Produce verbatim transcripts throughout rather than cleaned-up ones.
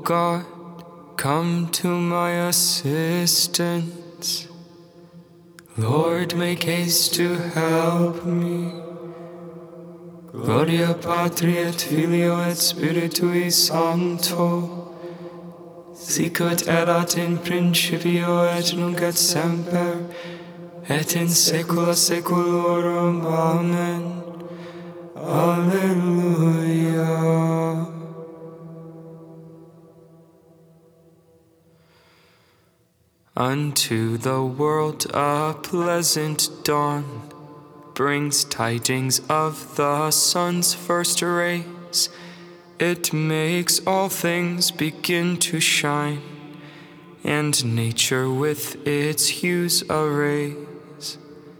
God, come to my assistance. Lord, make haste to help me. Gloria Patri et Filio et Spiritui Sancto, sic ut erat in principio et nunc et semper, et in saecula saeculorum. Amen. Alleluia. Unto the world a pleasant dawn brings tidings of the sun's first rays. It makes all things begin to shine, and nature with its hues arrays.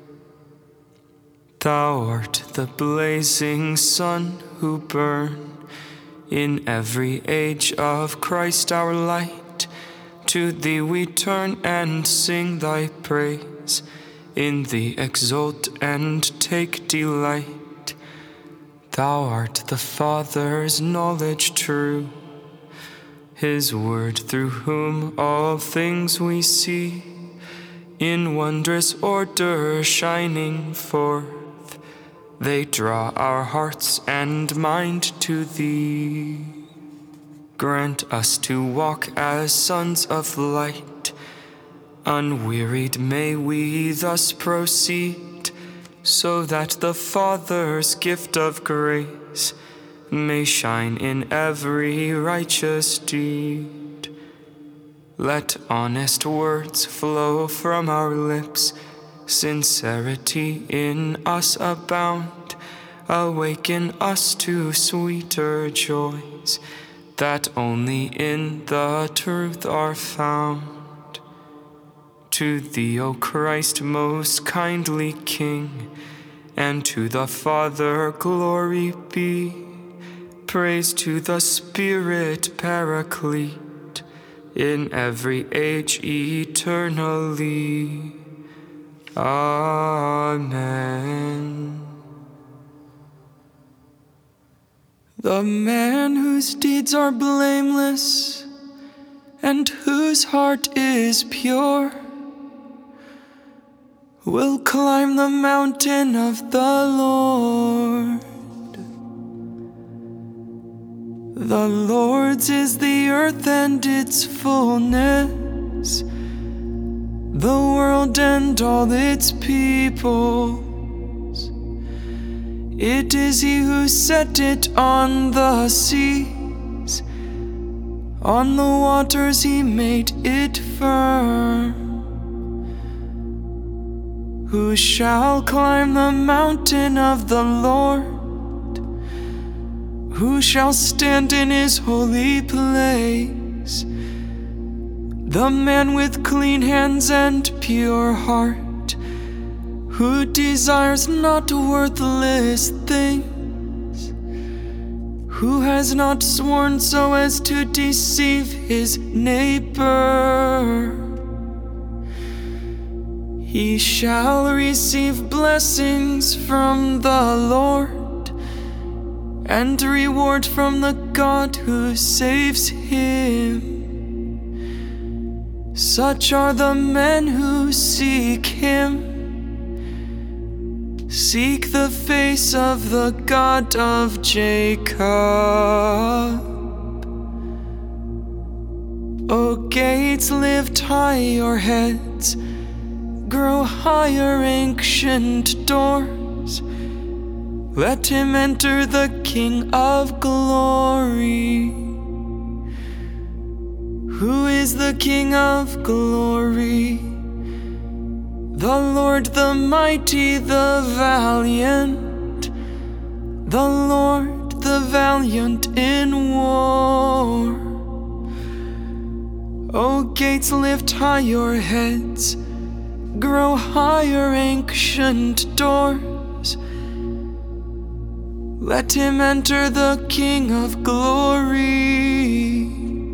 Thou art the blazing sun who burn in every age of Christ our light. To thee we turn and sing thy praise. In thee exult and take delight. Thou art the Father's knowledge true, his word through whom all things we see, in wondrous order shining forth. They draw our hearts and mind to thee. Grant us to walk as sons of light. Unwearied may we thus proceed, so that the Father's gift of grace may shine in every righteous deed. Let honest words flow from our lips, sincerity in us abound. Awaken us to sweeter joys that only in the truth are found. To thee, O Christ, most kindly King, and to the Father glory be. Praise to the Spirit Paraclete, in every age eternally. Amen. The man whose deeds are blameless and whose heart is pure will climb the mountain of the Lord. The Lord's is the earth and its fullness, the world and all its peoples. It is he who set it on the seas, on the waters he made it firm. Who shall climb the mountain of the Lord? Who shall stand in his holy place? The man with clean hands and pure heart, who desires not worthless things, who has not sworn so as to deceive his neighbor. He shall receive blessings from the Lord, and reward from the God who saves him. Such are the men who seek him, seek the face of the God of Jacob. O gates, lift high your heads, grow higher, ancient doors. Let him enter, the King of glory. Who is the King of glory? The Lord, the mighty, the valiant, the Lord, the valiant in war. O gates, lift high your heads, grow higher, ancient doors. Let him enter, the King of glory.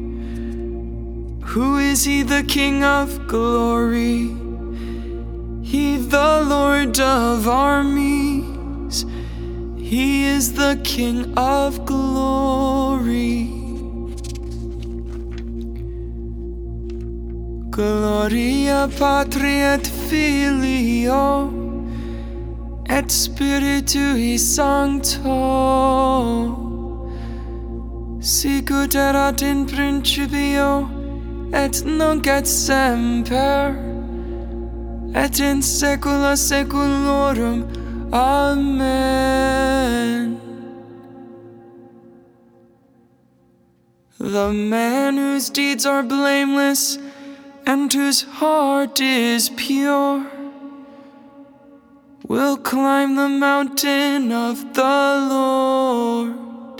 Who is he, the King of glory? He, the Lord of armies. He is the King of glory. Gloria Patri et Filio et Spiritui Sancto, sicut erat in principio et nunc et semper et in saecula saeculorum. Amen. The man whose deeds are blameless and whose heart is pure will climb the mountain of the Lord.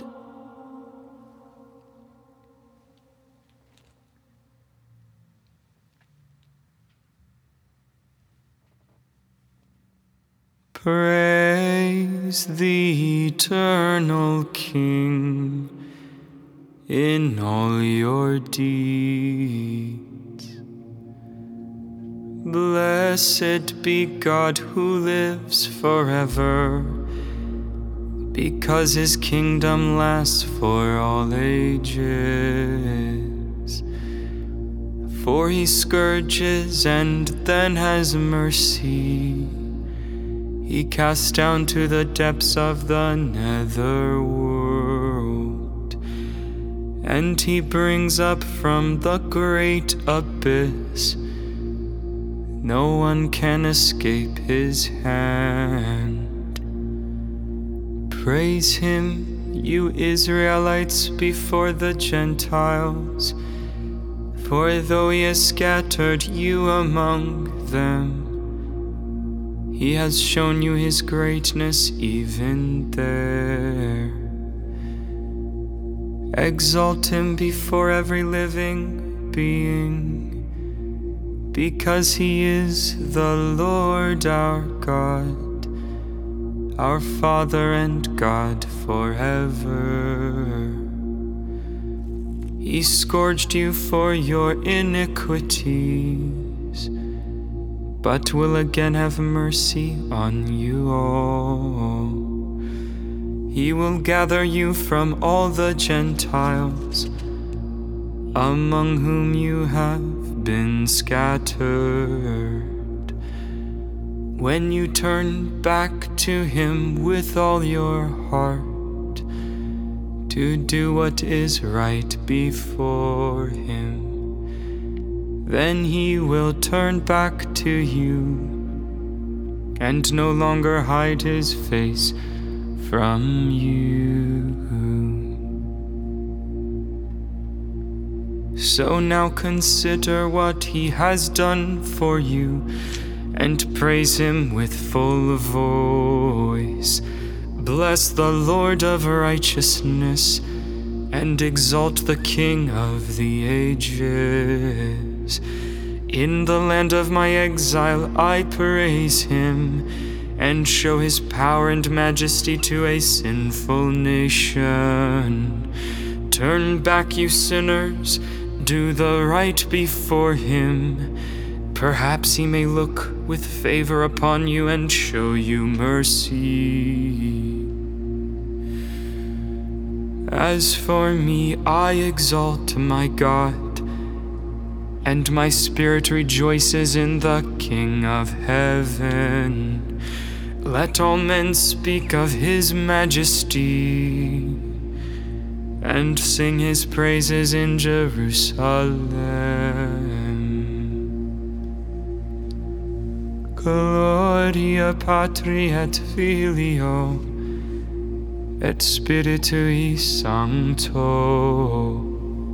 Praise the eternal King in all your deeds. Blessed be God who lives forever, because his kingdom lasts for all ages. For he scourges and then has mercy. He casts down to the depths of the nether world, and he brings up from the great abyss. No one can escape his hand. Praise him, you Israelites, before the Gentiles, for though he has scattered you among them, he has shown you his greatness even there. Exalt him before every living being, because he is the Lord our God, our Father and God forever. He scourged you for your iniquities, but will again have mercy on you all. He will gather you from all the Gentiles, among whom you have been scattered. When you turn back to him with all your heart, to do what is right before him, then he will turn back to you and no longer hide his face from you. So now consider what he has done for you and praise him with full voice. Bless the Lord of righteousness and exalt the King of the ages. In the land of my exile I praise him and show his power and majesty to a sinful nation. Turn back, you sinners, do the right before him. Perhaps he may look with favor upon you and show you mercy. As for me, I exalt my God, and my spirit rejoices in the King of heaven. Let all men speak of his majesty and sing his praises in Jerusalem. Gloria Patri et Filio et Spiritui Sancto,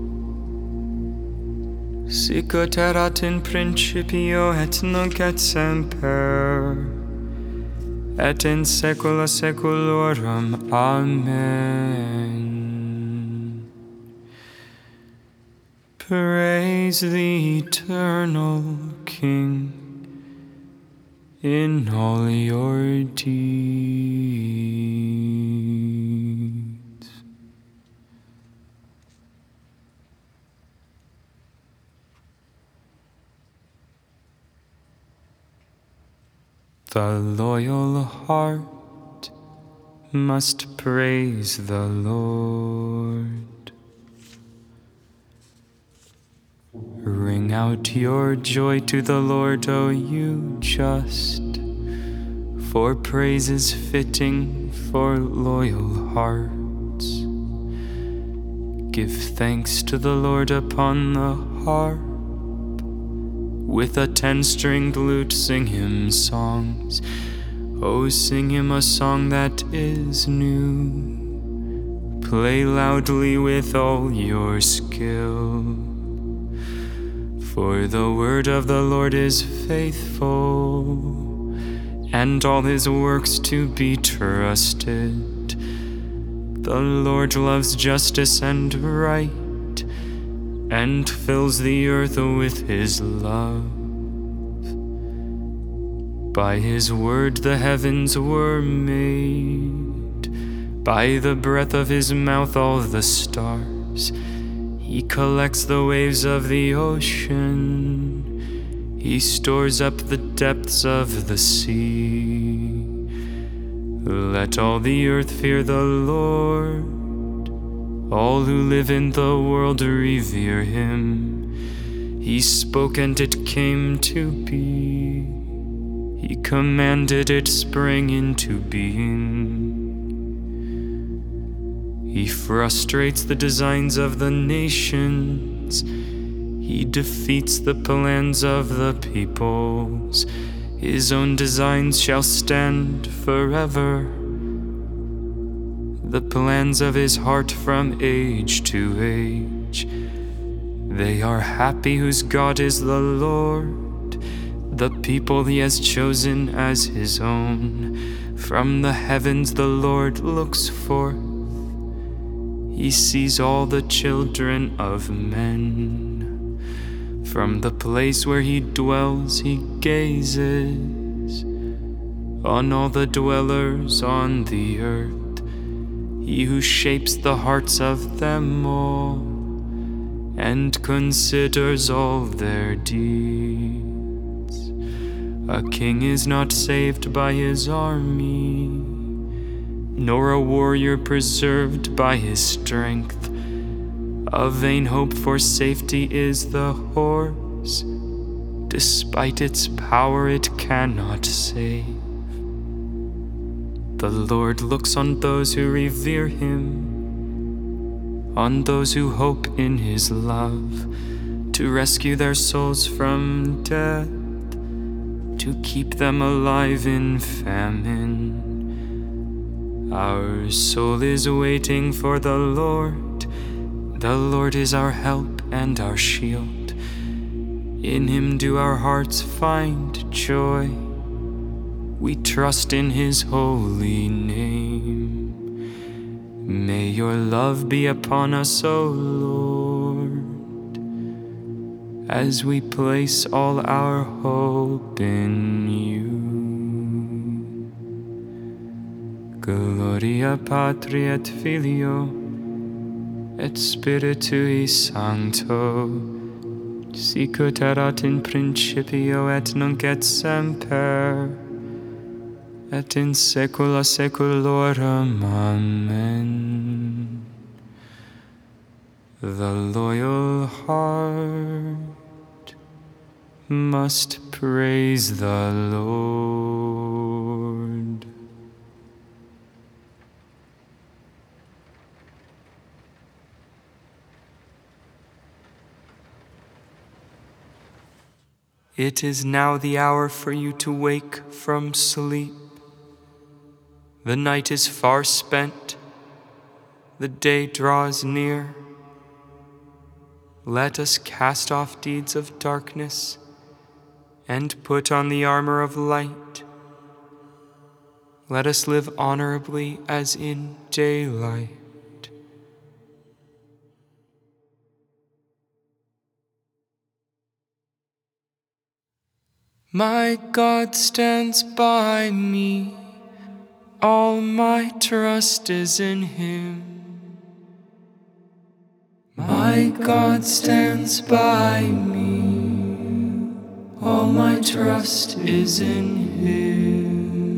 sicut erat in principio et nunc et semper et in saecula saeculorum. Amen. Praise the eternal King in all your deeds. The loyal heart must praise the Lord. Ring out your joy to the Lord, O you just, for praise is fitting for loyal hearts. Give thanks to the Lord upon the harp. With a ten-stringed lute sing him songs. Oh, sing him a song that is new. Play loudly with all your skill. For the word of the Lord is faithful, and all his works to be trusted. The Lord loves justice and right, and fills the earth with his love. By his word the heavens were made, by the breath of his mouth all the stars. He collects the waves of the ocean, he stores up the depths of the sea. Let all the earth fear the Lord, all who live in the world revere him. He spoke and it came to be. He commanded it sprang into being. He frustrates the designs of the nations. He defeats the plans of the peoples. His own designs shall stand forever, the plans of his heart from age to age. They are happy whose God is the Lord, the people he has chosen as his own. From the heavens the Lord looks forth, he sees all the children of men. From the place where he dwells he gazes on all the dwellers on the earth. He who shapes the hearts of them all and considers all their deeds. A king is not saved by his army, nor a warrior preserved by his strength. A vain hope for safety is the horse, despite its power it cannot save. The Lord looks on those who revere him, on those who hope in his love, to rescue their souls from death, to keep them alive in famine. Our soul is waiting for the Lord. The Lord is our help and our shield. In him do our hearts find joy. We trust in his holy name. May your love be upon us, O Lord, as we place all our hope in you. Gloria Patri et Filio et Spiritui Sancto, sicut erat in principio et nunc et semper, et in saecula saeculorum. Amen. The loyal heart must praise the Lord. It is now the hour for you to wake from sleep. The night is far spent, the day draws near. Let us cast off deeds of darkness and put on the armor of light. Let us live honorably as in daylight. My God stands by me, all my trust is in him. My God stands by me, all my trust is in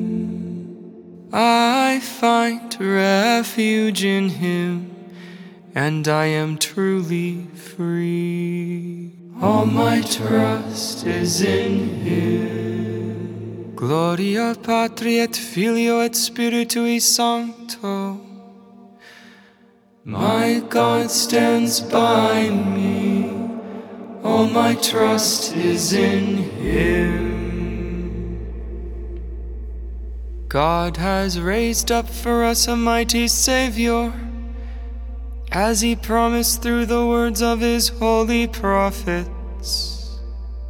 him. I find refuge in him, and I am truly free. All my trust is in Him. Gloria Patri et Filio et Spiritui Sancto. My God stands by me. All my trust is in Him. God has raised up for us a mighty Savior, as He promised through the words of His holy prophets.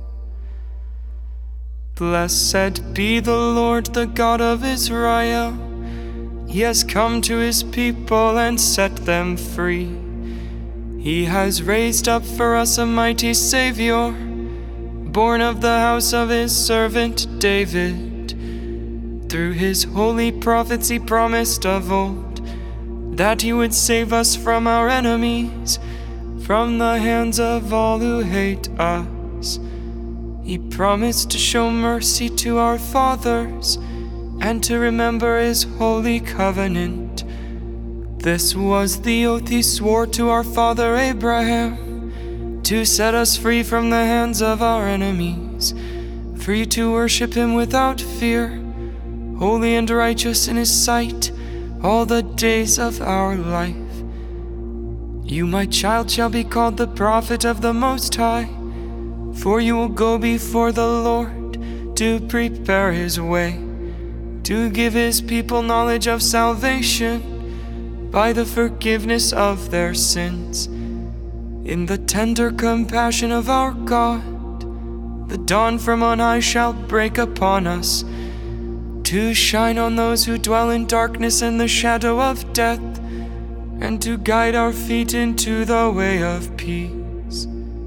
Blessed be the Lord, the God of Israel. He has come to His people and set them free. He has raised up for us a mighty Savior, born of the house of His servant David. Through His holy prophets He promised of old that He would save us from our enemies, from the hands of all who hate us. He promised to show mercy to our fathers and to remember His holy covenant. This was the oath He swore to our father Abraham, to set us free from the hands of our enemies, free to worship Him without fear, holy and righteous in His sight all the days of our life. You, my child, shall be called the prophet of the Most High, for you will go before the Lord to prepare His way, to give His people knowledge of salvation by the forgiveness of their sins. In the tender compassion of our God, the dawn from on high shall break upon us, to shine on those who dwell in darkness and the shadow of death, and to guide our feet into the way of peace.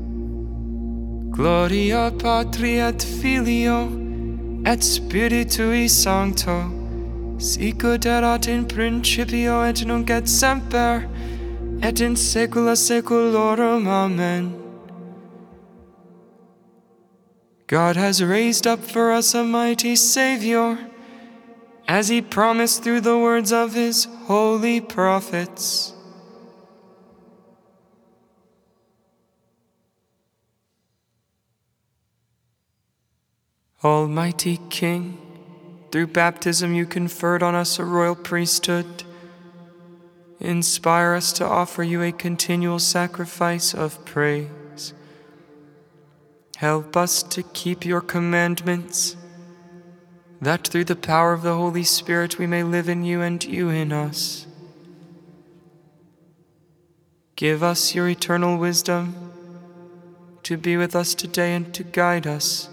Gloria Patri et Filio et Spiritui Sancto, sicut erat in principio et nunc et semper, et in saecula saeculorum. Amen. God has raised up for us a mighty Savior, as He promised through the words of His holy prophets. Almighty King, through baptism You conferred on us a royal priesthood. Inspire us to offer You a continual sacrifice of praise. Help us to keep Your commandments, that through the power of the Holy Spirit we may live in You and You in us. Give us Your eternal wisdom to be with us today and to guide us.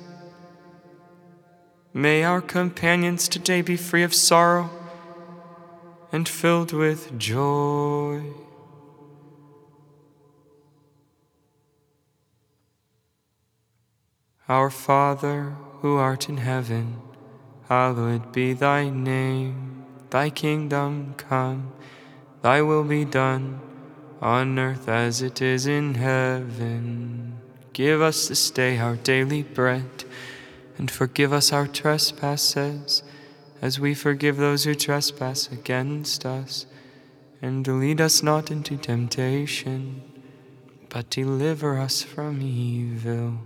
May our companions today be free of sorrow and filled with joy. Our Father, who art in heaven, hallowed be Thy name. Thy kingdom come, Thy will be done, on earth as it is in heaven. Give us this day our daily bread, and forgive us our trespasses, as we forgive those who trespass against us. And lead us not into temptation, but deliver us from evil.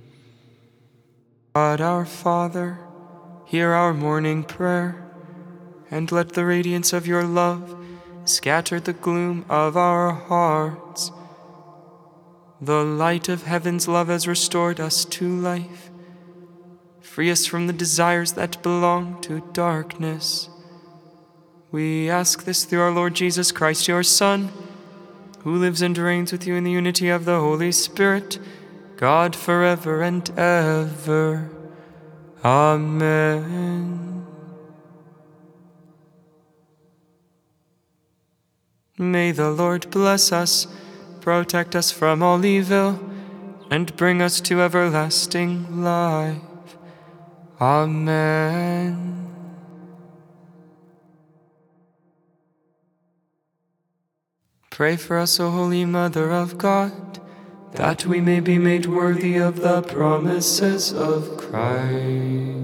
God our Father, hear our morning prayer, and let the radiance of Your love scatter the gloom of our hearts. The light of heaven's love has restored us to life. Free us from the desires that belong to darkness. We ask this through our Lord Jesus Christ, Your Son, who lives and reigns with You in the unity of the Holy Spirit, God forever and ever. Amen. May the Lord bless us, protect us from all evil, and bring us to everlasting life. Amen. Pray for us, O Holy Mother of God, that we may be made worthy of the promises of Christ.